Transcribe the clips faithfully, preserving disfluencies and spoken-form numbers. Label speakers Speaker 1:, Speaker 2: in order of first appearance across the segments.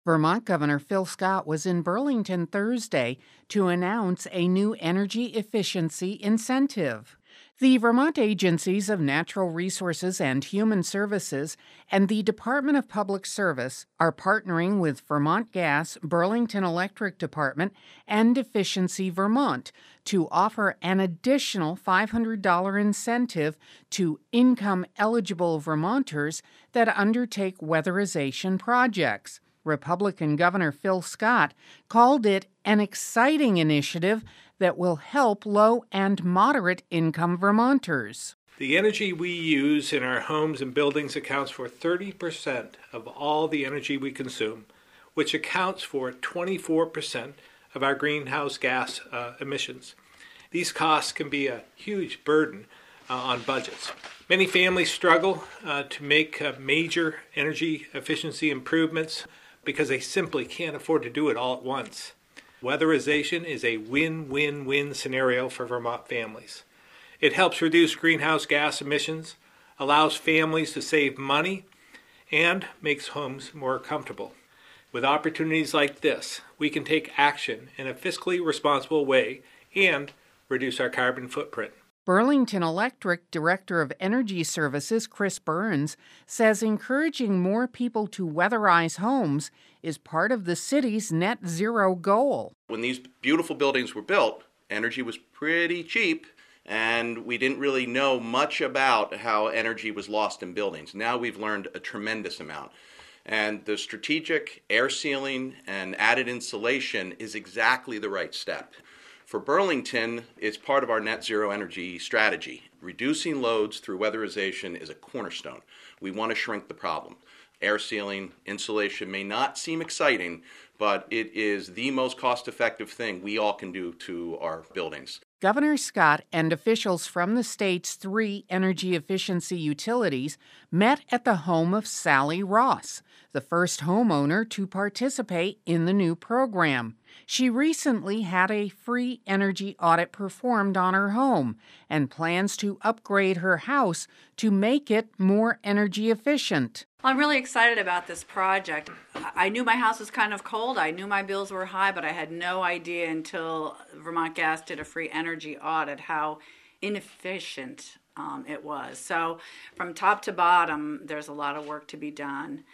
Speaker 1: Vermont Governor Phil Scott was in Burlington Thursday to announce a new energy efficiency incentive. The Vermont Agencies of Natural Resources and Human Services and the Department of Public Service are partnering with Vermont Gas, Burlington Electric Department, and Efficiency Vermont to offer an additional five hundred dollars incentive to income-eligible Vermonters that undertake weatherization projects. Republican Governor Phil Scott called it an exciting initiative that will help low and moderate income Vermonters.
Speaker 2: The energy we use in our homes and buildings accounts for thirty percent of all the energy we consume, which accounts for twenty-four percent of our greenhouse gas uh, emissions. These costs can be a huge burden uh, on budgets. Many families struggle uh, to make uh, major energy efficiency improvements because they simply can't afford to do it all at once. Weatherization is a win-win-win scenario for Vermont families. It helps reduce greenhouse gas emissions, allows families to save money, and makes homes more comfortable. With opportunities like this, we can take action in a fiscally responsible way and reduce our carbon footprint.
Speaker 1: Burlington Electric Director of Energy Services Chris Burns says encouraging more people to weatherize homes is part of the city's net zero goal.
Speaker 3: When these beautiful buildings were built, energy was pretty cheap, and we didn't really know much about how energy was lost in buildings. Now we've learned a tremendous amount. And the strategic air sealing and added insulation is exactly the right step. For Burlington, it's part of our net zero energy strategy. Reducing loads through weatherization is a cornerstone. We want to shrink the problem. Air sealing, insulation may not seem exciting, but it is the most cost-effective thing we all can do to our buildings.
Speaker 1: Governor Scott and officials from the state's three energy efficiency utilities met at the home of Sally Ross, the first homeowner to participate in the new program. She recently had a free energy audit performed on her home and plans to upgrade her house to make it more energy efficient.
Speaker 4: Well, I'm really excited about this project. I knew my house was kind of cold. I knew my bills were high, but I had no idea until Vermont Gas did a free energy audit how inefficient um, it was. So from top to bottom, there's a lot of work to be done.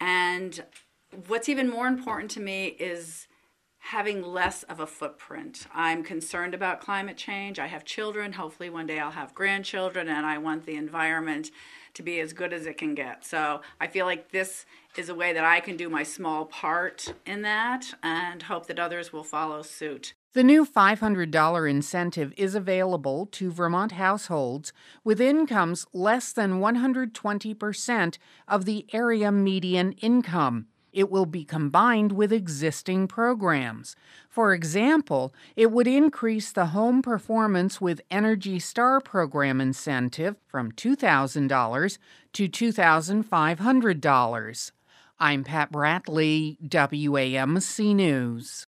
Speaker 4: And what's even more important to me is having less of a footprint. I'm concerned about climate change. I have children. Hopefully one day I'll have grandchildren, and I want the environment to be as good as it can get. So I feel like this is a way that I can do my small part in that and hope that others will follow suit.
Speaker 1: The new five hundred dollars incentive is available to Vermont households with incomes less than one hundred twenty percent of the area median income. It will be combined with existing programs. For example, it would increase the Home Performance with Energy Star program incentive from two thousand dollars to two thousand five hundred dollars. I'm Pat Bradley, W A M C News.